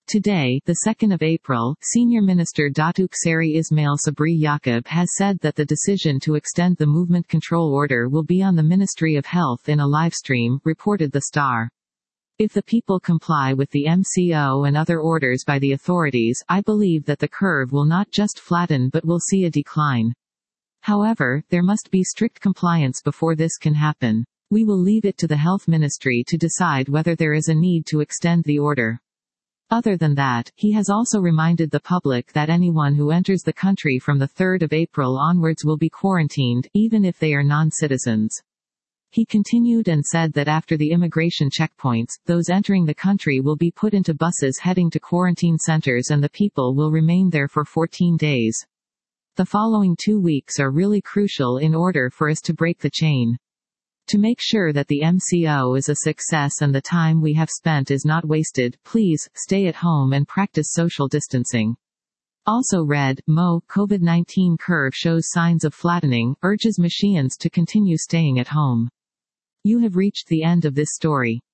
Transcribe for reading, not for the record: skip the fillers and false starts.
Today, the 2nd of April, Senior Minister Datuk Seri Ismail Sabri Yaakob has said that the decision to extend the movement control order will be on the Ministry of Health in a livestream, reported The Star. If the people comply with the MCO and other orders by the authorities, I believe that the curve will not just flatten but will see a decline. However, there must be strict compliance before this can happen. We will leave it to the Health Ministry to decide whether there is a need to extend the order. Other than that, he has also reminded the public that anyone who enters the country from the 3rd of April onwards will be quarantined, even if they are non-citizens. He continued and said that after the immigration checkpoints, those entering the country will be put into buses heading to quarantine centers and the people will remain there for 14 days. The following 2 weeks are really crucial in order for us to break the chain. To make sure that the MCO is a success and the time we have spent is not wasted, please, stay at home and practice social distancing. Also read, COVID-19 curve shows signs of flattening, urges Malaysians to continue staying at home. You have reached the end of this story.